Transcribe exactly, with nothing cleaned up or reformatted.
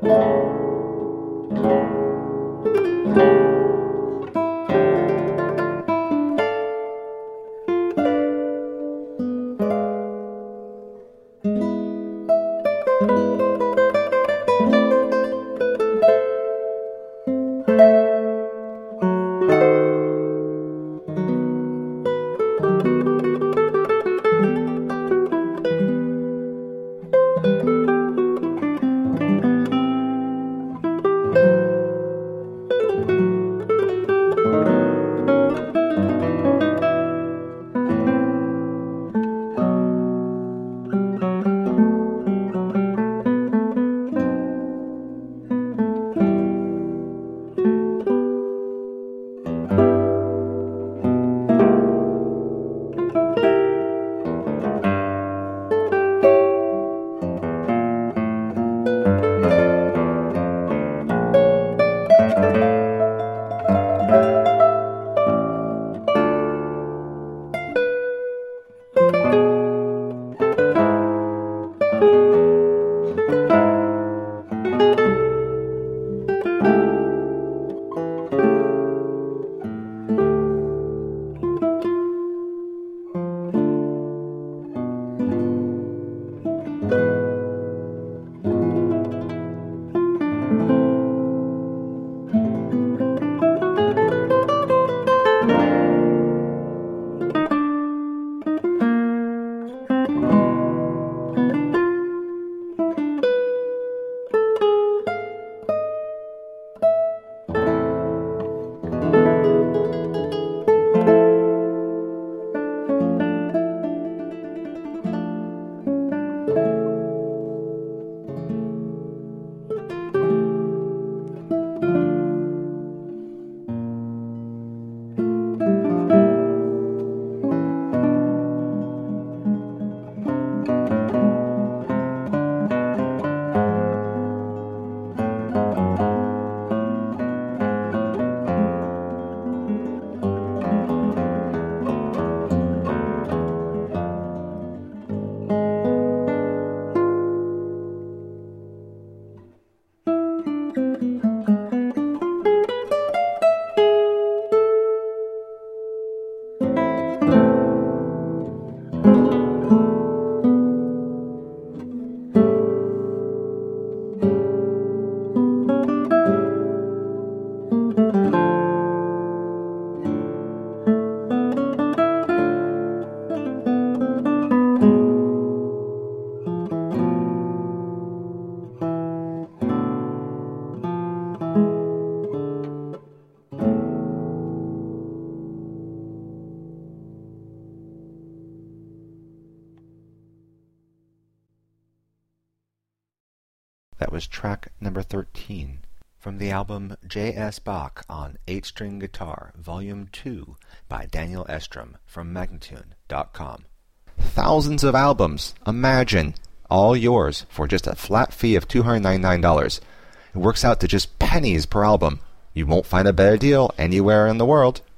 That was track number thirteen from the album J S. Bach on eight-string Guitar, Volume two by Daniel Estrom from Magnatune dot com. Thousands of albums, imagine, all yours for just a flat fee of two hundred ninety-nine dollars. It works out to just pennies per album. You won't find a better deal anywhere in the world.